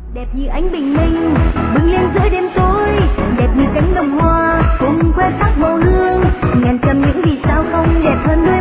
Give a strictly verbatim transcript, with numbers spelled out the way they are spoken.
Đẹp như ánh bình minh bừng lên giữa đêm tối, đẹp như cánh đồng hoa cùng khoe sắc màu hương, ngàn trăm những vì sao không đẹp hơn đôi